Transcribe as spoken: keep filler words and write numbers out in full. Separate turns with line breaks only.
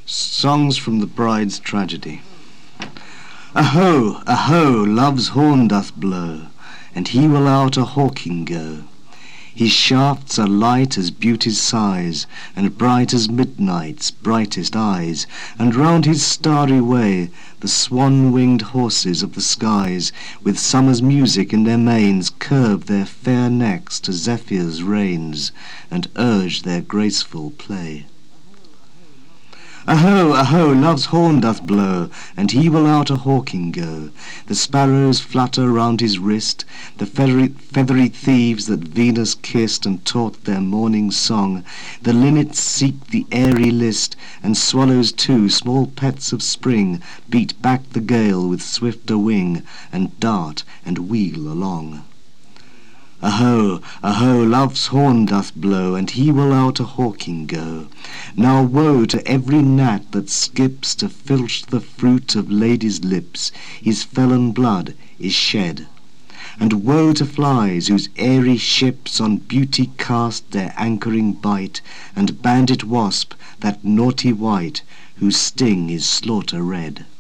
Songs from the Bride's Tragedy. Aho, aho, love's horn doth blow, and he will out a-hawking go. His shafts are light as beauty's sighs, and bright as midnight's brightest eyes, and round his starry way the swan-winged horses of the skies, with summer's music in their manes, curve their fair necks to Zephyr's reins, and urge their graceful play. Aho, aho, love's horn doth blow, and he will out a-hawking go. The sparrows flutter round his wrist, the feathery, feathery thieves that Venus kissed and taught their morning song. The linnets seek the airy list, and swallows too, small pets of spring, beat back the gale with swifter wing, and dart and wheel along. Aho, aho, love's horn doth blow, and he will out a-hawking go. Now woe to every gnat that skips to filch the fruit of ladies' lips, his felon blood is shed. And woe to flies whose airy ships on beauty cast their anchoring bite, and bandit wasp, that naughty wight, whose sting is slaughter red.